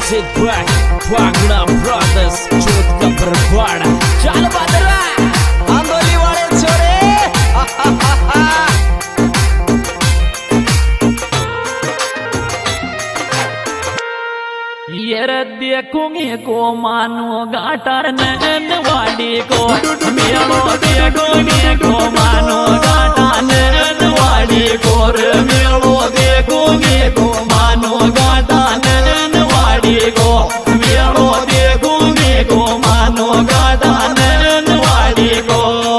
Music by Wagner Brothers, जोत का बरवाड़ा। चल बदरा आंदोली वाले छोरे। ये देखूंगी को मानो गाटर नैनवाड़ी को, मेलो देखूंगी को मानो गाटर नैनवाड़ी को, मेलो देखूंगी को मानो गाटर नैनवाड़ी को, मेलो देखूंगी को मानो गाटर नैनवाड़ी को।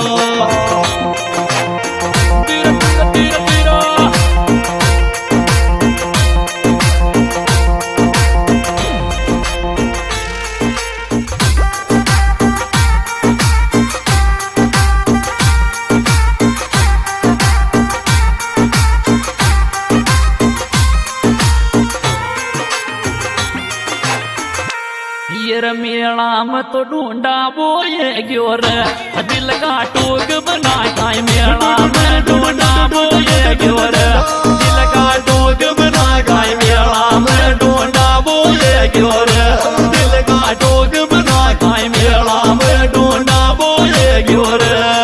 मेला में तो ढूंढा वो ये ग्योर दिल का टूक बना खाए, मेला में ढूंढा वो ये ग्योर दिल का टूक बना खाए, मेला में ढूंढा वो ये ग्योर दिल का टूक बना खाए, मेला में ढूंढा वो ये ग्योर।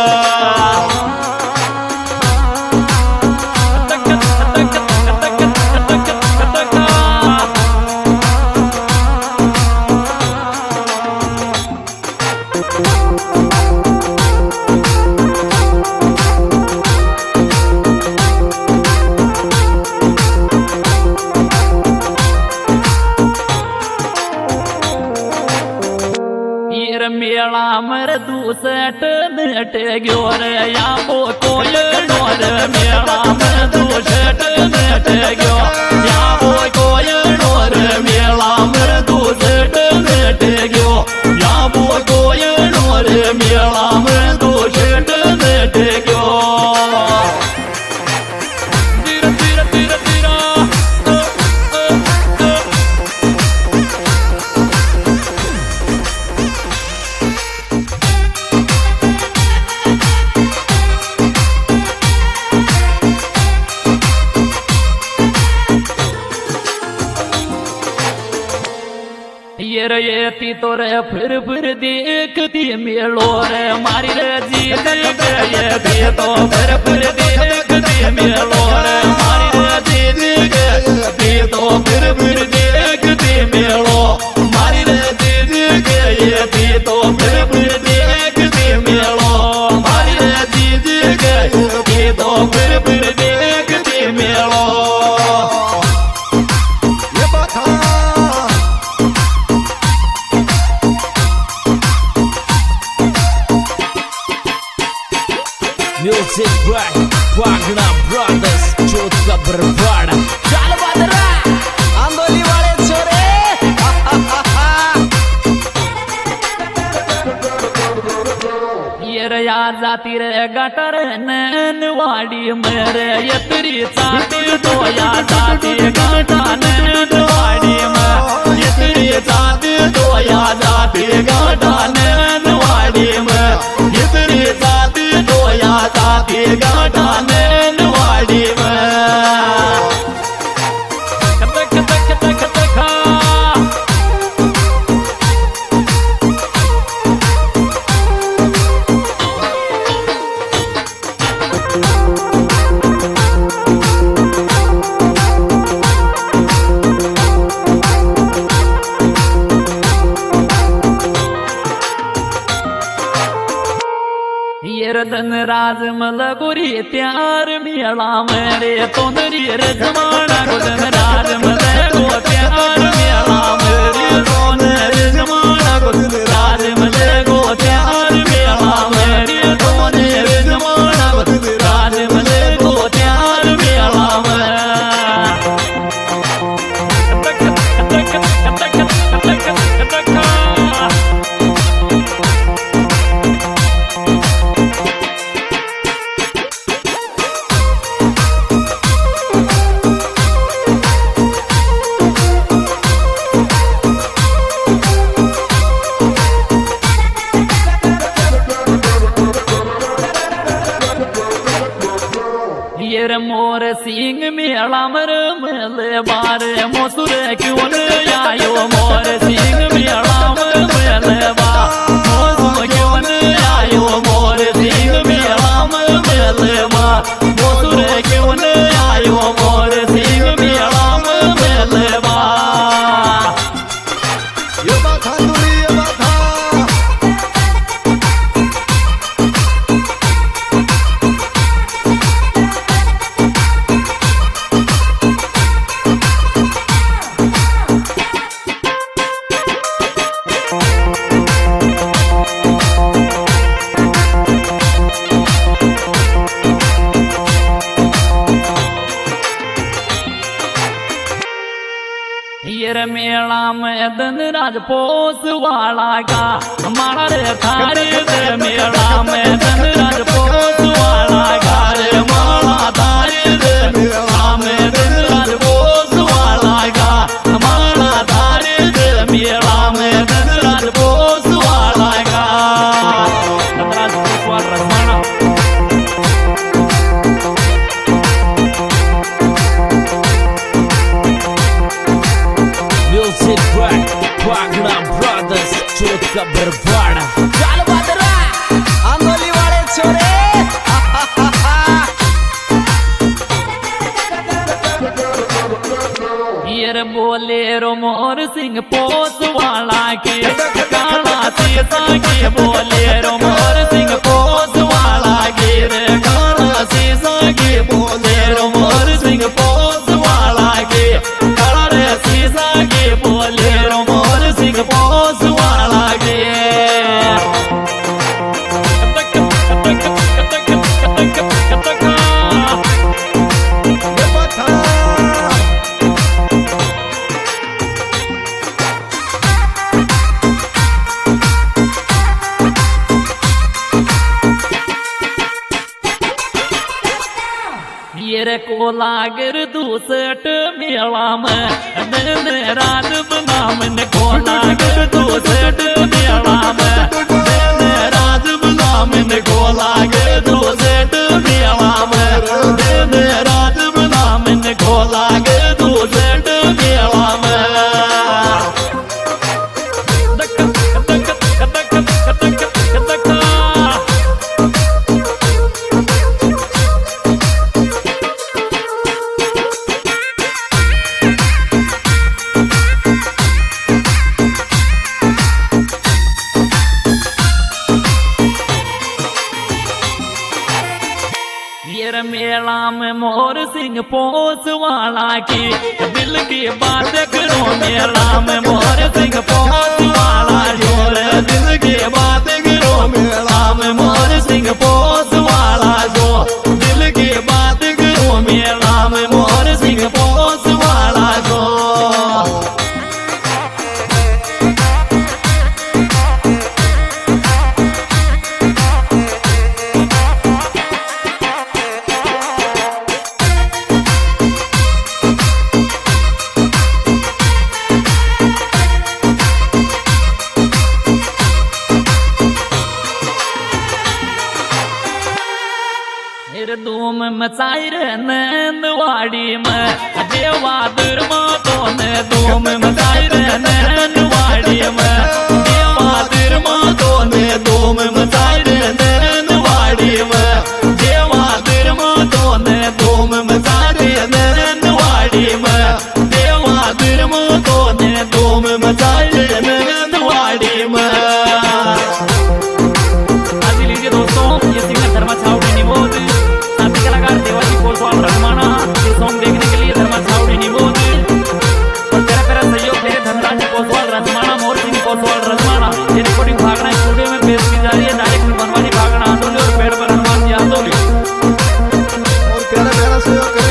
मेला मर दूसट नट ग्योर या वो कोई डोर, मेला मर दूसट नट ग्यो या वो कोई डोर, मेला मर दूसट नट ग्यो या वो कोई डोर, मेला मर दूसट नट ग्यो। ये ती तो रे फिर देखती मेलो रे मारी रे जीत ये ती तो फिर देखती मेलो रे मारी रे जीत ती तो फिर देखती मेलो मारी रे जीत ये ती तो फिर देखती मेलो मारी रे जीत ती तो फिर देखती मेलो। Music by Wagner Brothers, जोत का बरवाड़ा। चल बदरा आंदोली वाले छोरे। ये रया जाती रे गटर नैनवाड़ी मेरे ये तेरी चाती तो या जाती गाटा नैनवाड़ी में, ये तेरी चाती तो या जाती गाटा नैनवाड़ी में, ये तेरी चाती तो या जाती गाटा नैनवाड़ी में। धन राज मलगुरी त्यार मेला मेरे तो नरी रजमाना को धन राज मलगो त्यार मेला मेरे तो नरी रजमाना को धन राज मलगो त्यार मेला मेरे तो नरी रजमाना को धन राज मलगो त्यार मेला में। ये मोर सिंह मेला मर मेले बारे मोसुर क्यों न आयो मोर सिंह मेला मर मेले बा मोसुर क्यों न आयो मोर सिंह मेला मर मेले बा मोसुर क्यों न आयो मोर सिंह मेला मर मेले बा ये बात है ये बात है ये मेला में धनराज पोस वाला का हमारा रे थारे रे मेला में धनराज पोस वाला का रे माला थारे रे मेला में धनराज पोस वाला का हमारा थारे रे मेला में धनराज पोस वाला का धनराज पोस वाला रसमाना Music Track, Wagner Brothers, Chutka Barbara. चल बदरा आंदोली वाले छोरे ये बोले रो मोर सिंह पोस वाला के काला सीसा के बोले रो मोर सिंह पोस वाला के रे काला सीसा के बोले रो मोर सिंह पोस वाला के काला रे सीसा के बोले रो मोर सिंह पोस वाला के ये बात है ये रे को लागर दूसट मेला में दिन रात बनाम ने को लागर दूसट मेला में दिन रात बनाम ने को लागर दूसट मेला में दिन रात बनाम ने को लागर दूसट मेला में ये मेला में मोर सिंह पोस वाला की दिल की बात करो मेला में मोर सिंह पोस वाला जोर दिल की बात करो मेला में मोर सिंह पोस वाला जो दिल की बात करो मेला में मोर सिंह पोस वाला जो धूम मचाई रे नंदवाड़ी में देवा दुर्मा तो ने धूम मचाई रे नंदवाड़ी में देवा दुर्मा तो ने धूम मचाई रे नंदवाड़ी में देवा दुर्मा तो ने धूम मचाई रे नंदवाड़ी में देवा दुर्मा तो ने धूम मचाई रे नंदवाड़ी में आज लीजिए दोस्तों ये सिंगर धर्मा छावड़ी निबोध कलाकार देवाजी कोसवाल रजमाना ये सॉन्ग देखने के लिए धर्मा छावड़ी निबोध और मेरा सहयोग है धनराज कोसवाल रजमाना मोर सिंह कोसवाल रजमाना ये रिकॉर्डिंग भागना स्टूडियो में पेश की जा रही है डायरेक्ट बनवानी भागना आंदोलन और पेड़ पर हनुमान जी आंदोलन और प्यारा प्यारा सहयोग